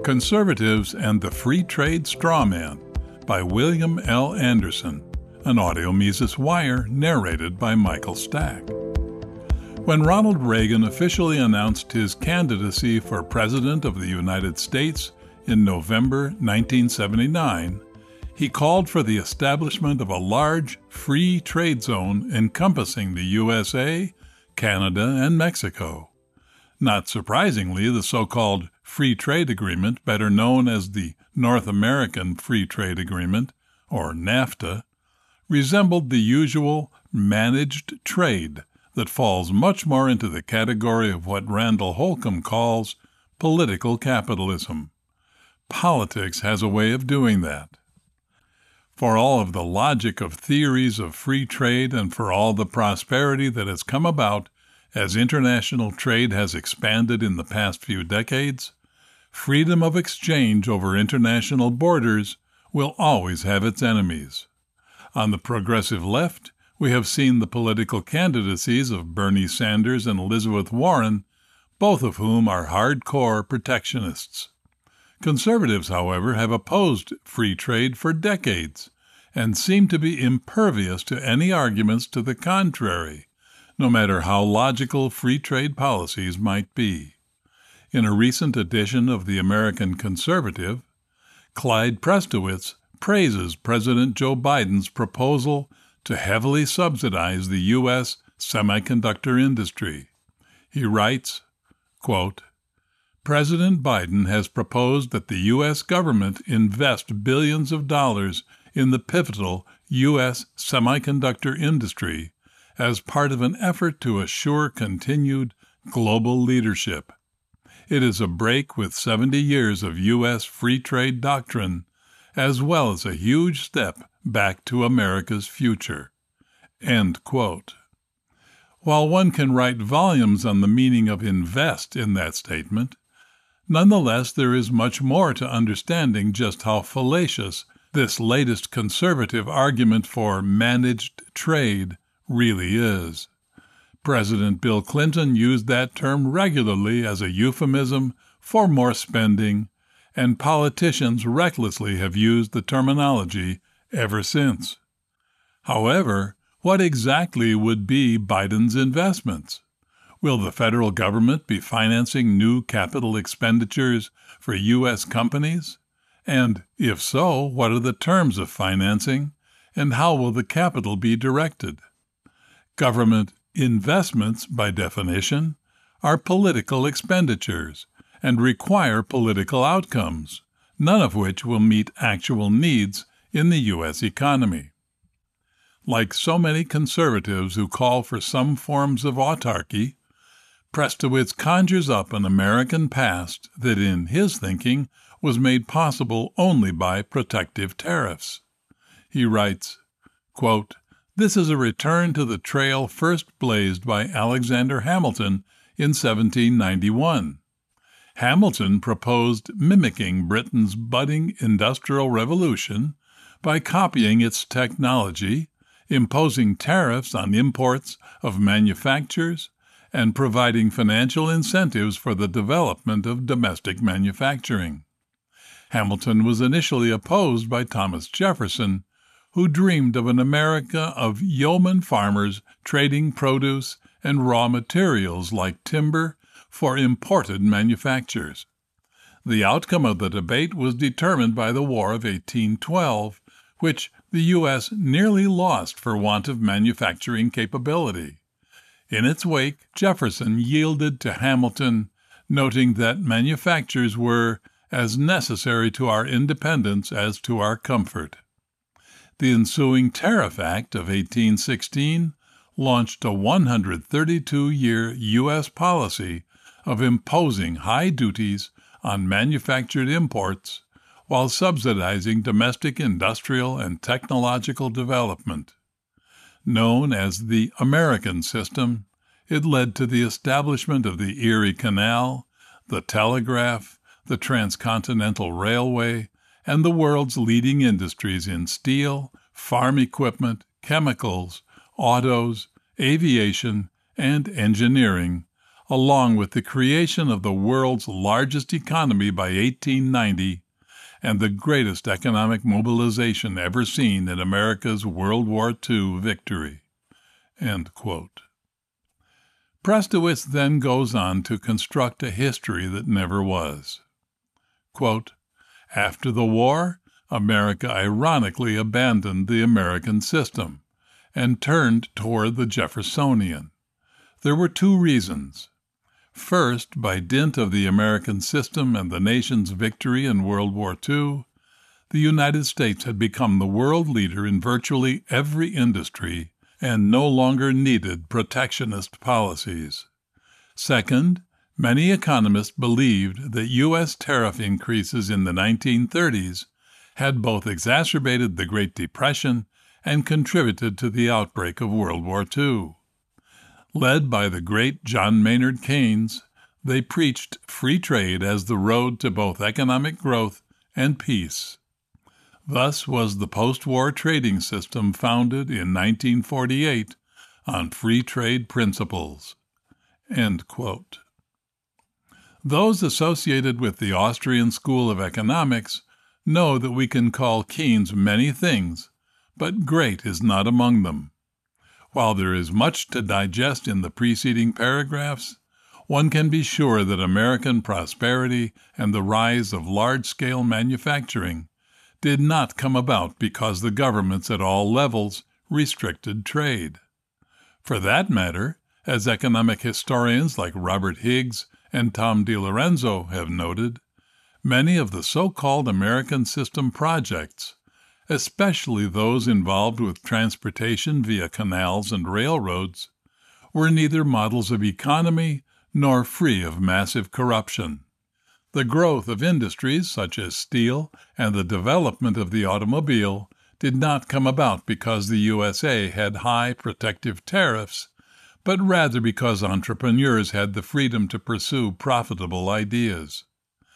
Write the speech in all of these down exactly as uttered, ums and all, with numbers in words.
Conservatives and the Free Trade Straw Man by William L. Anderson, an Audio Mises Wire narrated by Michael Stack. When Ronald Reagan officially announced his candidacy for President of the United States in November nineteen seventy-nine, he called for the establishment of a large free trade zone encompassing the U S A, Canada, and Mexico. Not surprisingly, the so-called Free Trade Agreement, better known as the North American Free Trade Agreement, or NAFTA, resembled the usual managed trade that falls much more into the category of what Randall Holcomb calls political capitalism. Politics has a way of doing that. For all of the logic of theories of free trade and for all the prosperity that has come about as international trade has expanded in the past few decades, freedom of exchange over international borders will always have its enemies. On the progressive left, we have seen the political candidacies of Bernie Sanders and Elizabeth Warren, both of whom are hardcore protectionists. Conservatives, however, have opposed free trade for decades and seem to be impervious to any arguments to the contrary, no matter how logical free trade policies might be. In a recent edition of the American Conservative, Clyde Prestowitz praises President Joe Biden's proposal to heavily subsidize the U S semiconductor industry. He writes, quote, President Biden has proposed that the U S government invest billions of dollars in the pivotal U S semiconductor industry as part of an effort to assure continued global leadership. It is a break with seventy years of U S free trade doctrine, as well as a huge step back to America's future. End quote. While one can write volumes on the meaning of invest in that statement, nonetheless there is much more to understanding just how fallacious this latest conservative argument for managed trade really is. President Bill Clinton used that term regularly as a euphemism for more spending, and politicians recklessly have used the terminology ever since. However, what exactly would be Biden's investments? Will the federal government be financing new capital expenditures for U S companies? And if so, what are the terms of financing, and how will the capital be directed? Government investments, by definition, are political expenditures and require political outcomes, none of which will meet actual needs in the U S economy. Like so many conservatives who call for some forms of autarky, Prestowitz conjures up an American past that, in his thinking, was made possible only by protective tariffs. He writes, quote, This is a return to the trail first blazed by Alexander Hamilton in seventeen ninety-one. Hamilton proposed mimicking Britain's budding industrial revolution by copying its technology, imposing tariffs on imports of manufactures, and providing financial incentives for the development of domestic manufacturing. Hamilton was initially opposed by Thomas Jefferson, who dreamed of an America of yeoman farmers trading produce and raw materials like timber for imported manufactures. The outcome of the debate was determined by the War of eighteen twelve, which the U S nearly lost for want of manufacturing capability. In its wake, Jefferson yielded to Hamilton, noting that manufactures were as necessary to our independence as to our comfort. The ensuing Tariff Act of eighteen sixteen launched a one hundred thirty-two year U S policy of imposing high duties on manufactured imports while subsidizing domestic industrial and technological development. Known as the American System, it led to the establishment of the Erie Canal, the telegraph, the Transcontinental Railway, and the world's leading industries in steel, farm equipment, chemicals, autos, aviation, and engineering, along with the creation of the world's largest economy by eighteen ninety and the greatest economic mobilization ever seen in America's World War Two victory." End quote. Prestowitz then goes on to construct a history that never was. Quote, "After the war, America ironically abandoned the American system and turned toward the Jeffersonian. There were two reasons. First, by dint of the American system and the nation's victory in World War Two, the United States had become the world leader in virtually every industry and no longer needed protectionist policies. Second, many economists believed that U S tariff increases in the nineteen thirties had both exacerbated the Great Depression and contributed to the outbreak of World War Two. Led by the great John Maynard Keynes, they preached free trade as the road to both economic growth and peace. Thus was the post-war trading system founded in nineteen forty-eight on free trade principles." End quote. Those associated with the Austrian School of Economics know that we can call Keynes many things, but great is not among them. While there is much to digest in the preceding paragraphs, one can be sure that American prosperity and the rise of large-scale manufacturing did not come about because the governments at all levels restricted trade. For that matter, as economic historians like Robert Higgs and Tom DiLorenzo have noted, many of the so-called American system projects, especially those involved with transportation via canals and railroads, were neither models of economy nor free of massive corruption. The growth of industries such as steel and the development of the automobile did not come about because the U S A had high protective tariffs, but rather because entrepreneurs had the freedom to pursue profitable ideas.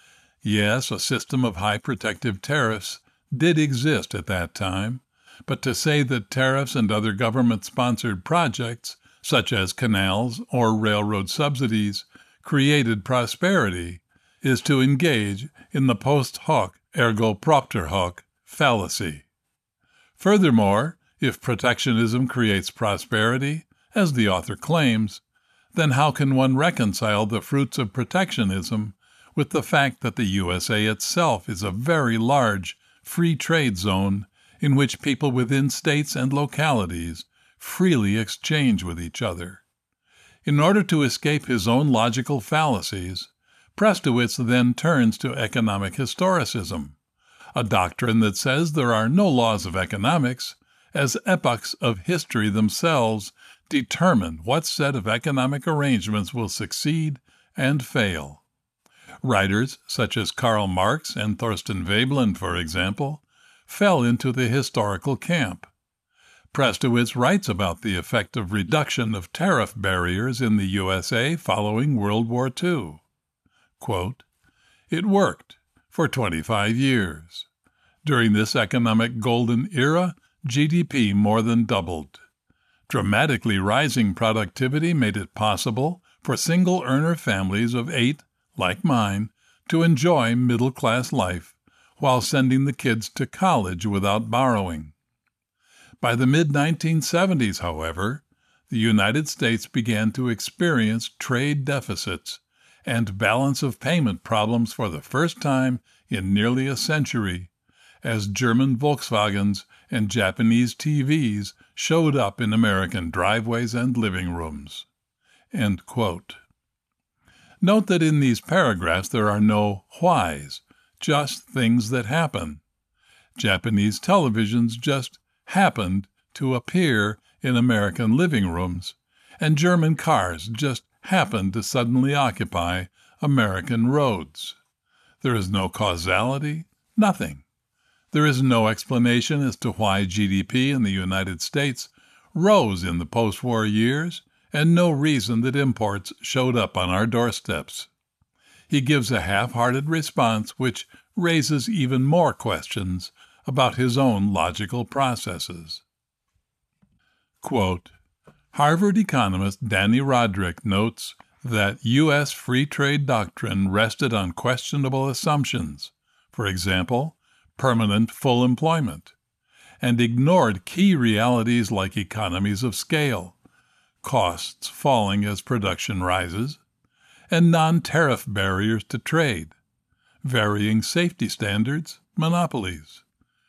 Yes, a system of high protective tariffs did exist at that time, but to say that tariffs and other government-sponsored projects, such as canals or railroad subsidies, created prosperity is to engage in the post hoc ergo propter hoc fallacy. Furthermore, if protectionism creates prosperity, as the author claims, then how can one reconcile the fruits of protectionism with the fact that the U S A itself is a very large free trade zone in which people within states and localities freely exchange with each other? In order to escape his own logical fallacies, Prestowitz then turns to economic historicism, a doctrine that says there are no laws of economics, as epochs of history themselves determine what set of economic arrangements will succeed and fail. Writers such as Karl Marx and Thorstein Veblen, for example, fell into the historical camp. Prestowitz writes about the effect of reduction of tariff barriers in the U S A following World War Two. Quote, "It worked for twenty-five years. During this economic golden era, G D P more than doubled. Dramatically rising productivity made it possible for single-earner families of eight, like mine, to enjoy middle-class life while sending the kids to college without borrowing. By the mid nineteen seventies, however, the United States began to experience trade deficits and balance of payment problems for the first time in nearly a century, as German Volkswagens and Japanese T Vs showed up in American driveways and living rooms." End quote. Note that in these paragraphs there are no whys, just things that happen. Japanese televisions just happened to appear in American living rooms, and German cars just happened to suddenly occupy American roads. There is no causality, nothing. There is no explanation as to why G D P in the United States rose in the post-war years, and no reason that imports showed up on our doorsteps. He gives a half-hearted response which raises even more questions about his own logical processes. Quote, "Harvard economist Danny Roderick notes that U S free trade doctrine rested on questionable assumptions, for example, permanent full employment, and ignored key realities like economies of scale, costs falling as production rises, and non-tariff barriers to trade, varying safety standards, monopolies."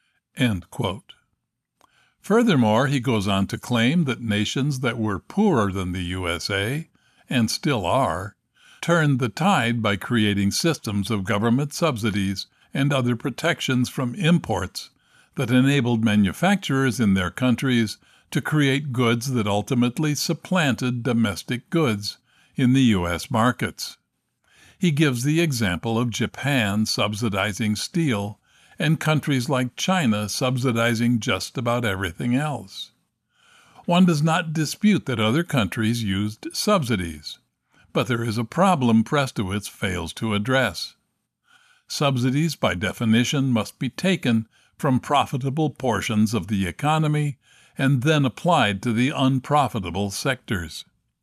End quote. Furthermore, he goes on to claim that nations that were poorer than the U S A, and still are, turned the tide by creating systems of government subsidies and other protections from imports that enabled manufacturers in their countries to create goods that ultimately supplanted domestic goods in the U S markets. He gives the example of Japan subsidizing steel and countries like China subsidizing just about everything else. One does not dispute that other countries used subsidies, but there is a problem Prestowitz fails to address. Subsidies, by definition, must be taken from profitable portions of the economy and then applied to the unprofitable sectors.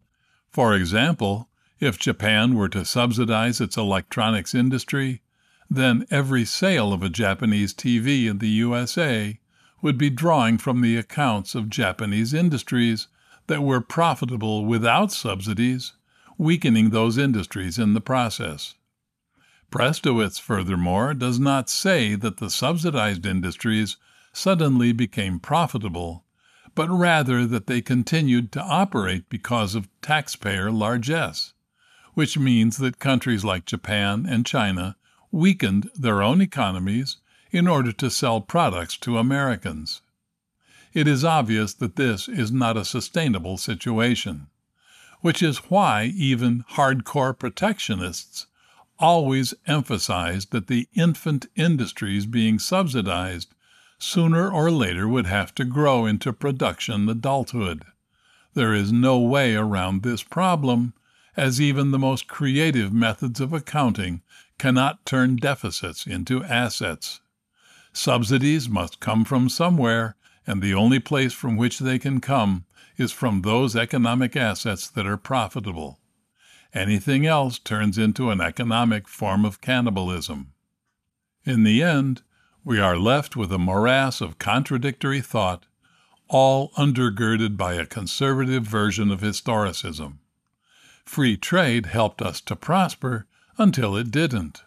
For example, if Japan were to subsidize its electronics industry, then every sale of a Japanese T V in the U S A would be drawing from the accounts of Japanese industries that were profitable without subsidies, weakening those industries in the process. Prestowitz, furthermore, does not say that the subsidized industries suddenly became profitable, but rather that they continued to operate because of taxpayer largesse, which means that countries like Japan and China weakened their own economies in order to sell products to Americans. It is obvious that this is not a sustainable situation, which is why even hardcore protectionists always emphasized that the infant industries being subsidized sooner or later would have to grow into production adulthood. There is no way around this problem, as even the most creative methods of accounting cannot turn deficits into assets. Subsidies must come from somewhere, and the only place from which they can come is from those economic assets that are profitable. Anything else turns into an economic form of cannibalism. In the end, we are left with a morass of contradictory thought, all undergirded by a conservative version of historicism. Free trade helped us to prosper until it didn't.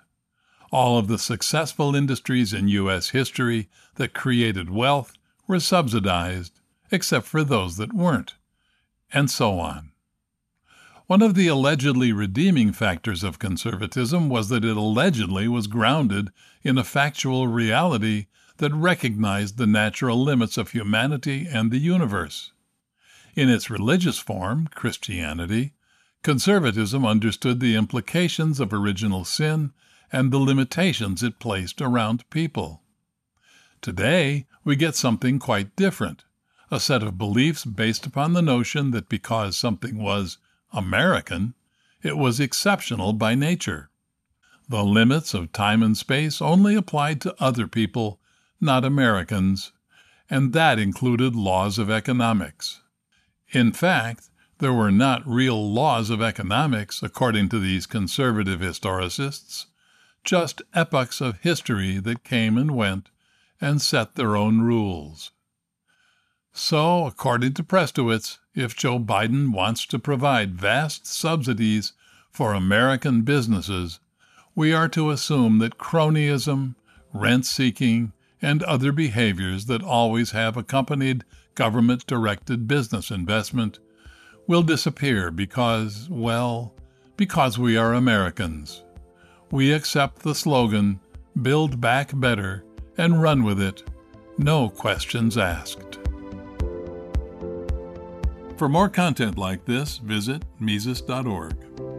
All of the successful industries in U S history that created wealth were subsidized, except for those that weren't, and so on. One of the allegedly redeeming factors of conservatism was that it allegedly was grounded in a factual reality that recognized the natural limits of humanity and the universe. In its religious form, Christianity, conservatism understood the implications of original sin and the limitations it placed around people. Today, we get something quite different, a set of beliefs based upon the notion that because something was American, it was exceptional by nature. The limits of time and space only applied to other people, not Americans, and that included laws of economics. In fact, there were not real laws of economics, according to these conservative historicists, just epochs of history that came and went and set their own rules. So, according to Prestowitz, if Joe Biden wants to provide vast subsidies for American businesses, we are to assume that cronyism, rent-seeking, and other behaviors that always have accompanied government-directed business investment will disappear because, well, because we are Americans. We accept the slogan, "Build back better," and run with it, no questions asked. For more content like this, visit Mises dot org.